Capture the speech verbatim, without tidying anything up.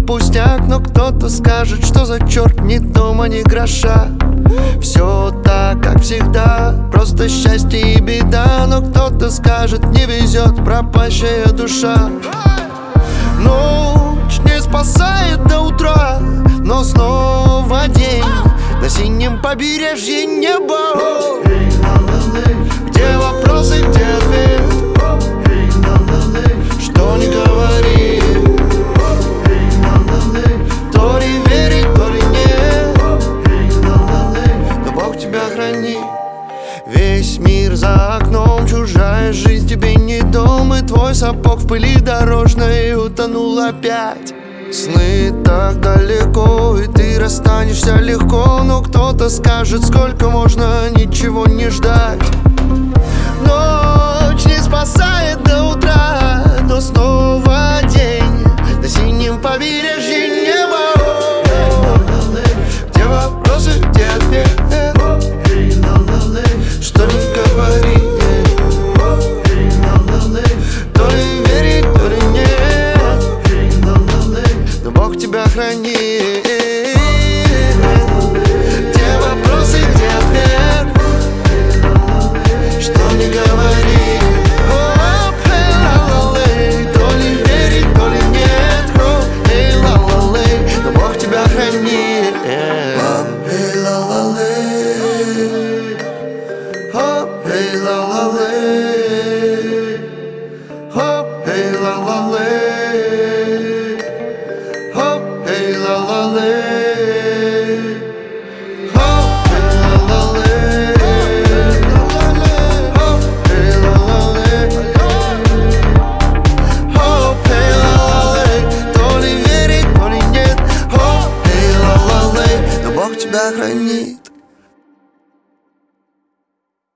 пустяк, но кто-то скажет, что за черт ни дома, ни гроша. Все так, как всегда, просто счастье и беда. Но кто-то скажет, не везет, пропащая душа. Ночь не спасает до утра, но снова день на синем побережье неба. Где вопросы, где ответ? Что не говори, то ли верить, то ли нет. Но Бог тебя хранит. Весь мир за окном, чужая жизнь тебе не дом. И твой сапог в пыли дорожной утонул опять. Сны так далеко, и ты расстанешься легко. Но кто-то скажет, сколько можно ничего не ждать. Ночь не спасает до утра, но снова день на синем побережье неба. Где вопросы, где ответ? Что не говори, то ли верить, то ли нет. Но Бог тебя хранит. Где вопросы, где ответ? Что не говори, то ли верить, то ли нет. Но Бог тебя хранит. Hey la la lay, hop hey la la lay, hop hey la la lay, hop hey la la lay, hop hey la la lay, hop hey la la lay, то ли верить, то ли нет. Hop hey la la lay, но Бог тебя хранит.